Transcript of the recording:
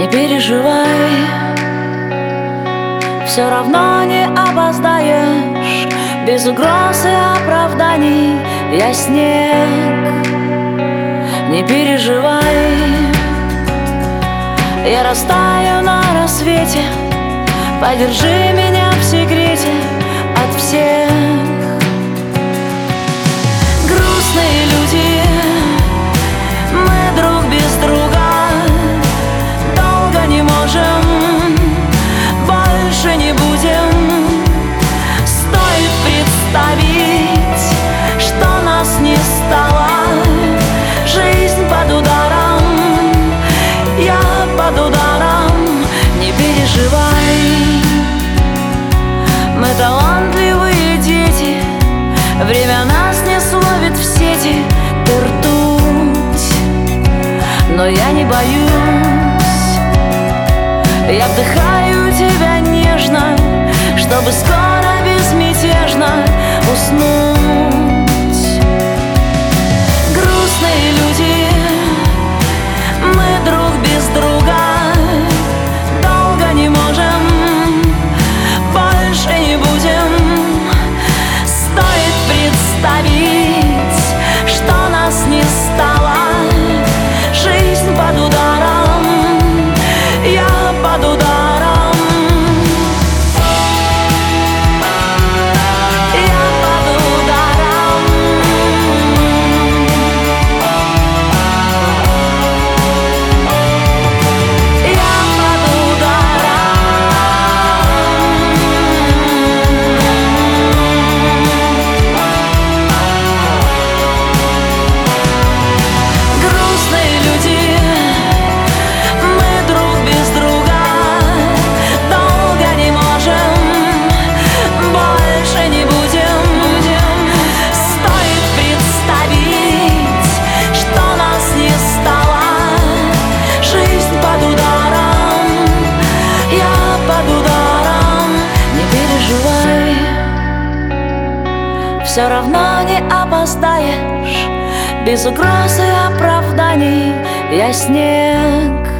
Не переживай, все равно не опоздаешь. Без угроз и оправданий я снег. Не переживай, я растаю на рассвете. Подержи меня в секрете от всех. Грустные люди, мы друг без друга долго не можем, больше не будем. Стоит представить, что нас не стало. Жизнь под ударом, я под ударом. Не переживай, мы талантливые дети. Время нас не словит в сети. Ты ртуть, но я не боюсь. Я вдыхаю тебя нежно, чтобы скоро безмятежно уснуть. Грустные люди, мы друг без друга долго не можем, больше не будем. Стоит представить, что нас не стало. Жизнь под ударом, я под ударом. Все равно не опоздаешь. Без угроз и оправданий я снег.